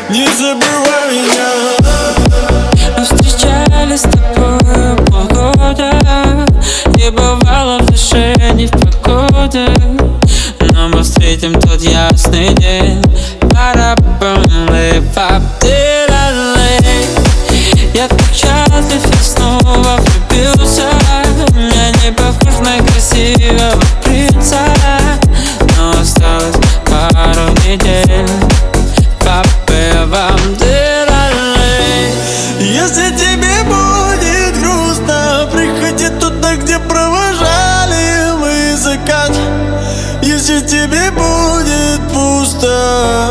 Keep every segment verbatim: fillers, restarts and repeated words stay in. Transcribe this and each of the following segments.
Не забывай меня. Мы встречались с тобой полгода, и бывало в душе не в погоду, но мы встретим тот ясный день. Я так счастлив, я снова влюбился. Я не похож на красивого принца, но осталось пару недель. Папе, вам дырали. Если тебе будет грустно, приходи туда, где провожали мы закат. Если тебе будет пусто,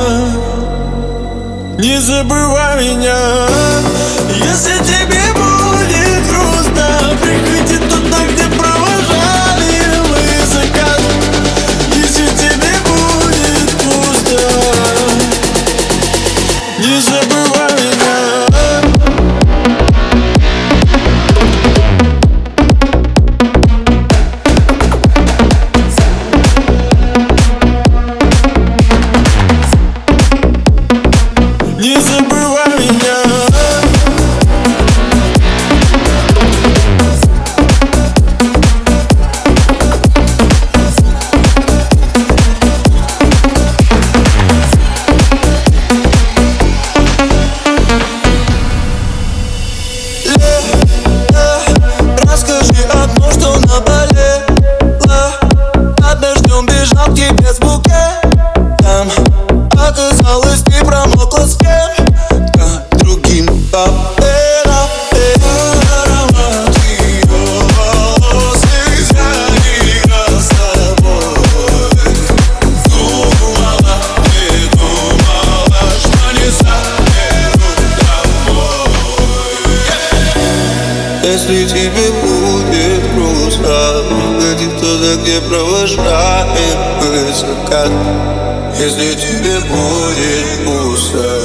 не забывай меня. Если тебе будет грустно, приходи туда, где провожали мы закат. Если тебе будет пусто, не забывай меня. Не забывай меня. Расскажи одно, что наболело. Под дождем бежал к тебе с букетом. Оказалось, ты промокла с кем-то другим. Папера, аромат ее волос, я не играл с тобой. Думала, не думала, что не заберу домой. Если тебе будет грустно, приходи туда, где провожаем мы закат. Если тебе будет пусто,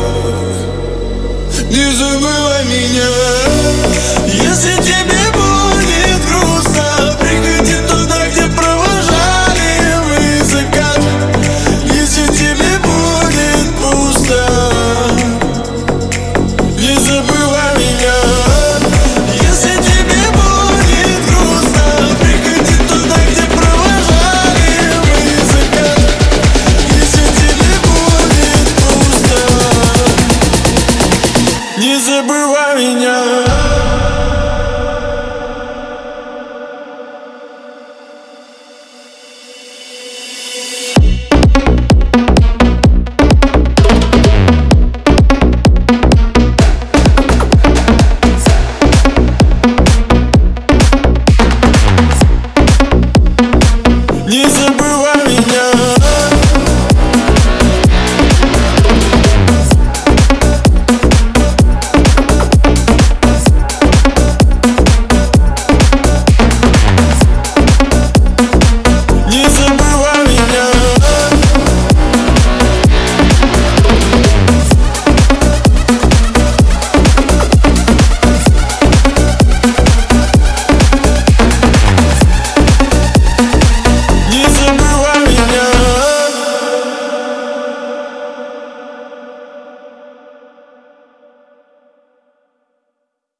не забывай меня. Если тебе будет грустно, приходи туда, где провожали мы закат. Если тебе будет пусто, не забывай меня. Если тебе будет грустно, приходи туда, где провожали мы закат. Если тебе будет пусто, не забывай меня.